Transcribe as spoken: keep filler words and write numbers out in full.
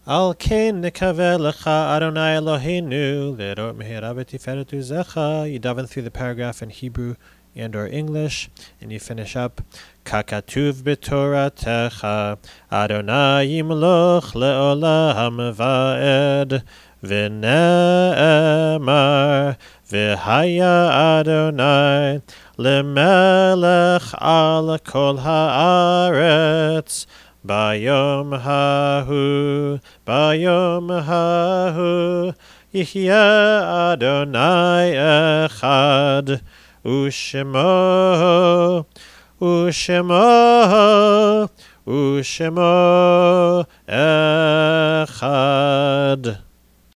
Al ken nekaveh lecha Adonai Eloheinu lerot mehera v'tiferet uzecha. You daven through the paragraph in Hebrew and or English, and you finish up. Kakatuv b'toratecha Adonai yimloch le'olam va'ed v'ne'emar v'haya Adonai lemelech al kol haaretz Bayom hahu, bayom hahu, Yihya Adonai echad, Ushemo, Ushemo, Ushemo echad.